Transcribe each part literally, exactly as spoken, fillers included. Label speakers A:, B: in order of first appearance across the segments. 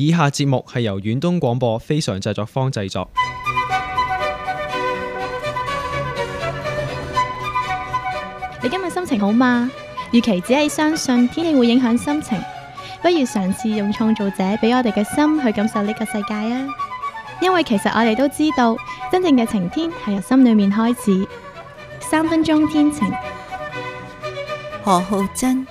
A: 以下節目係由遠東廣播非常製作坊製作。
B: 你今日心情好嗎？與其只係相信天氣會影響心情，不如嘗試用創造者俾我哋嘅心去感受呢個世界啊！因為其實我哋都知道，真正嘅晴天係由心裏面開始。三分鐘天晴，
C: 何浩珍。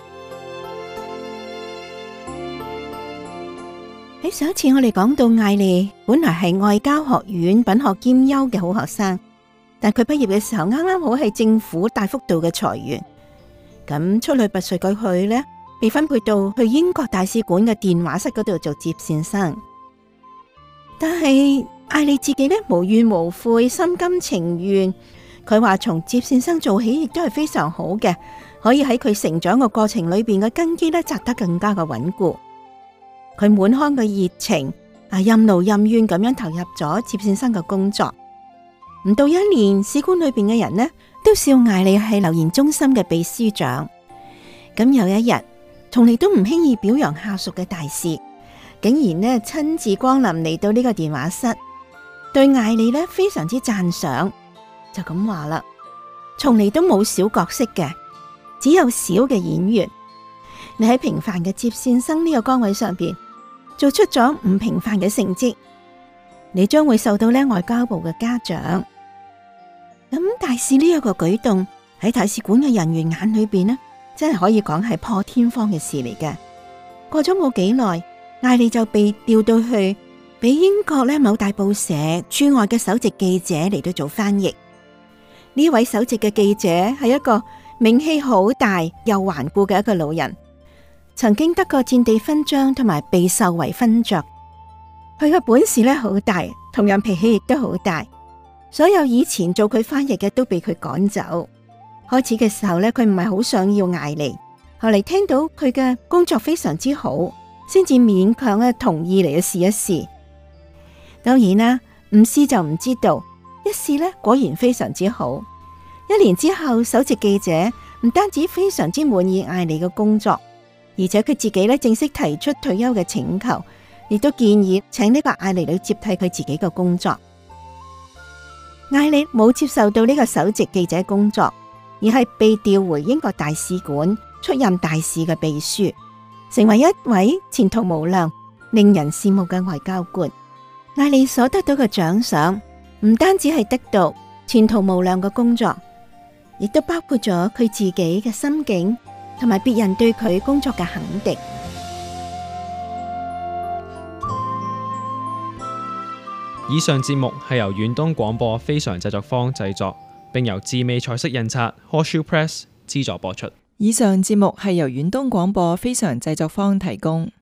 C: 喺上一次我哋講到艾莉本來係外交學院品學兼優嘅好學生，但佢畢業嘅時候啱啱好係政府大幅度嘅裁員，咁出類拔萃嘅佢呢，被分配到去英國大使館嘅電話室嗰度做接線生。但係艾莉自己呢，無怨無悔，心甘情願。佢話從接線生做起亦都係非常好嘅，可以喺佢成長嘅過程裏邊嘅根基呢，扎得更加嘅穩固。佢滿腔嘅熱情啊，任勞任怨咁樣投入咗接線生嘅工作。唔到一年，使館裏邊嘅人呢都笑艾莉係留言中心嘅秘書長。咁有一日，從嚟都唔輕易表揚下屬嘅大使，竟然呢親自光臨嚟到呢個電話室，對艾莉呢非常之讚賞，就咁話啦：從嚟都冇小角色嘅，只有小嘅演員。你喺平凡嘅接線生呢個崗位上邊，做出咗唔平凡嘅成績，你將會受到呢外交部嘅嘉獎。咁大使呢一個舉動喺大使館嘅人員眼裏邊呢，真係可以講係破天荒嘅事嚟嘅。過咗冇幾耐，艾莉就被調到去俾英國呢某大報社駐外嘅首席記者嚟到做翻譯。呢位首席嘅記者係一個名氣好大又頑固嘅一個老人。曾經得過戰地勳章，同埋被授為勳爵。佢嘅本事咧好大，同樣脾氣亦都好大。所有以前做佢翻譯嘅都被佢趕走。開始嘅時候咧，佢唔係好想要艾莉，後嚟聽到佢嘅工作非常之好，先至勉強咧同意嚟去試一試。當然啦，唔試就唔知道，一試咧果然非常之好。一年之後，首席記者唔單止非常之滿意艾莉嘅工作，而且佢自己咧正式提出退休嘅請求，亦都建議請呢個艾莉嚟接替佢自己嘅工作。艾莉冇接受到呢個首席記者工作，而係被調回英國大使館出任大使嘅秘書，成為一位前途無量、令人羨慕嘅外交官。艾莉所得到嘅獎賞唔單止係得到前途無量嘅工作，亦都包括咗佢自己嘅心境，同埋別人對佢工作嘅肯定。
A: 以上節目係由遠東廣播非常製作坊製作，並由智美彩色印刷 Horseshoe Press 資助播出。
D: 以上節目係由遠東廣播非常製作坊提供。